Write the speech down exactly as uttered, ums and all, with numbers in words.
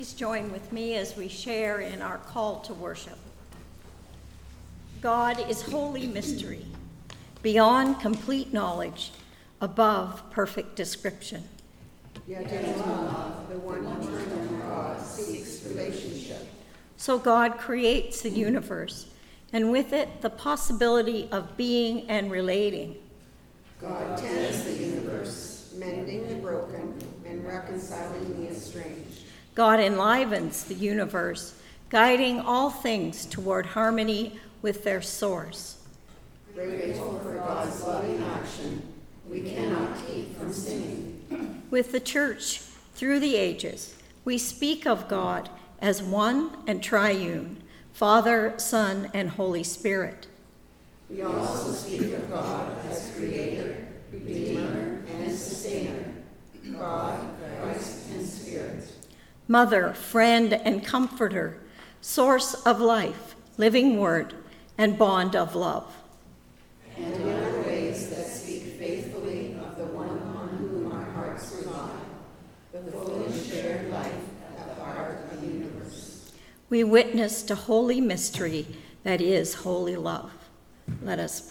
Please join with me as we share in our call to worship. God is holy mystery, beyond complete knowledge, above perfect description. Yet in love, the one eternal God seeks relationship. So God creates the universe, and with it the possibility of being and relating. God tends the universe, mending the broken and reconciling the estranged. God enlivens the universe, guiding all things toward harmony with their source. Grateful for God's loving action, we cannot keep from singing. With the church, through the ages, we speak of God as one and triune, Father, Son, and Holy Spirit. We also speak of God as Creator, Redeemer, and Sustainer, God, Christ, and Spirit. Mother, friend, and comforter, source of life, living word, and bond of love. And in other ways that speak faithfully of the one on whom our hearts rely, the full and shared life at the heart of the universe. We witness to holy mystery that is holy love. Let us pray.